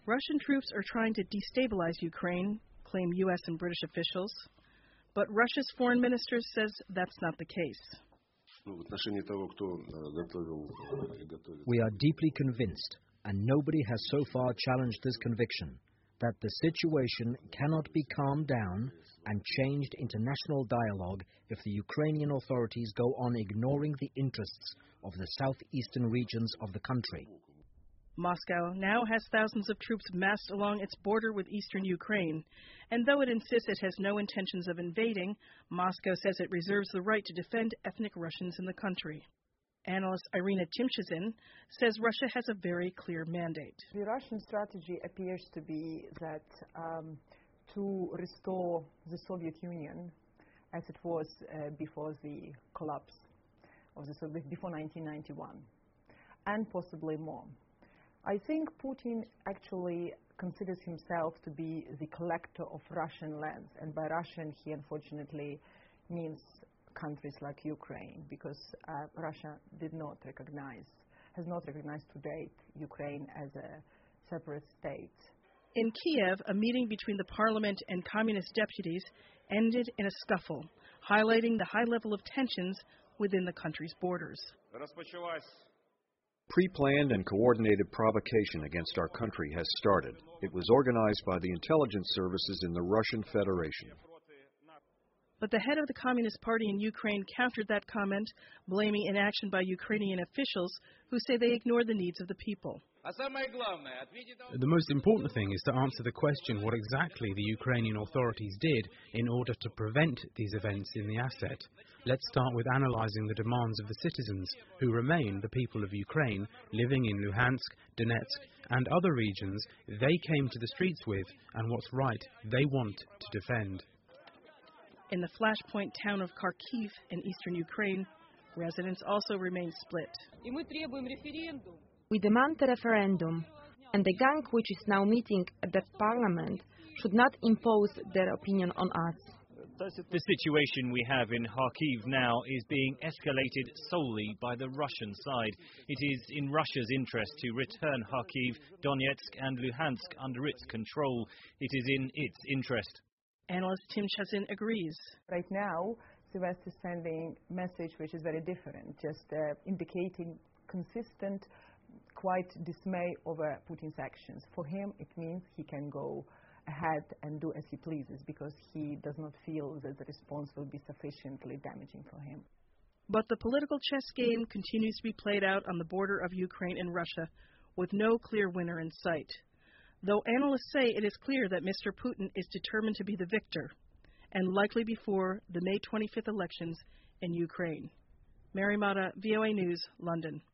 Russian troops are trying to destabilize Ukraine, claim U.S. and British officials. But Russia's foreign minister says that's not the case. We are deeply convinced, and nobody has so far challenged this conviction, that the situation cannot be calmed down and changed into national dialogue if the Ukrainian authorities go on ignoring the interests of the southeastern regions of the country. Moscow now has thousands of troops massed along its border with eastern Ukraine, and though it insists it has no intentions of invading, Moscow says it reserves the right to defend ethnic Russians in the country. Analyst Irina Timshazin says Russia has a very clear mandate. The Russian strategy appears to be that to restore the Soviet Union as it was before the collapse of the Soviet, before 1991, and possibly more. I think Putin actually considers himself to be the collector of Russian lands, and by Russian he unfortunately means countries like Ukraine, because Russia has not recognized to date Ukraine as a separate state. In Kiev, a meeting between the parliament and communist deputies ended in a scuffle, highlighting the high level of tensions within the country's borders. Pre-planned and coordinated provocation against our country has started. It was organized by the intelligence services in the Russian Federation. But the head of the Communist Party in Ukraine countered that comment, blaming inaction by Ukrainian officials who say they ignored the needs of the people. The most important thing is to answer the question what exactly the Ukrainian authorities did in order to prevent these events in the asset. Let's start with analyzing the demands of the citizens, who remain the people of Ukraine, living in Luhansk, Donetsk, and other regions they came to the streets with, and what's right they want to defend. In the flashpoint town of Kharkiv in eastern Ukraine, residents also remain split. We demand a referendum, and the gang which is now meeting at the parliament should not impose their opinion on us. The situation we have in Kharkiv now is being escalated solely by the Russian side. It is in Russia's interest to return Kharkiv, Donetsk and Luhansk under its control. It is in its interest. Analyst Timshazin agrees. Right now, the West is sending a message which is very different, just indicating consistent, quite dismay over Putin's actions. For him, it means he can go ahead and do as he pleases, because he does not feel that the response will be sufficiently damaging for him. But the political chess game continues to be played out on the border of Ukraine and Russia, with no clear winner in sight. Though analysts say it is clear that Mr. Putin is determined to be the victor, and likely before the May 25th elections in Ukraine. Mary Mata, VOA News, London.